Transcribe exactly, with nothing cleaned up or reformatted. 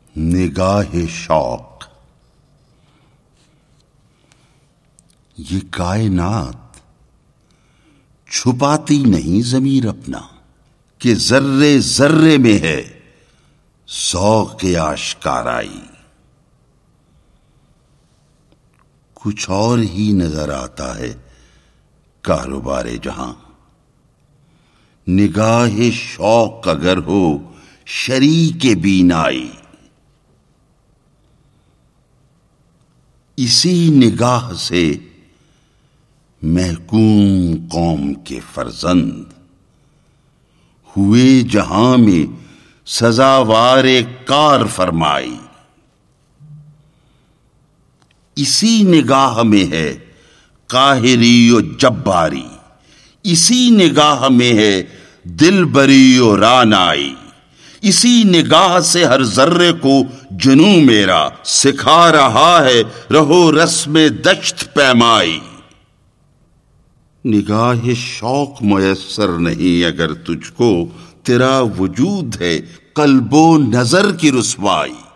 نگاہ شوق. یہ کائنات چھپاتی نہیں ضمیر اپنا کہ ذرے ذرے میں ہے ذوق آشکارائی. کچھ اور ہی نظر آتا ہے کاروبار جہاں. نگاہ شوق اگر ہو شریک بینائی. اسی نگاہ سے محکوم قوم کے فرزند ہوئے جہاں میں سزاوار کار فرمائی. اسی نگاہ میں ہے قاہری و جباری. اسی نگاہ میں ہے دل بری و رانائی. اسی نگاہ سے ہر ذرے کو جنوں میرا سکھا رہا ہے رہو رسم دشت پیمائی. نگاہ شوق میسر نہیں اگر تجھ کو تیرا وجود ہے قلب و نظر کی رسوائی.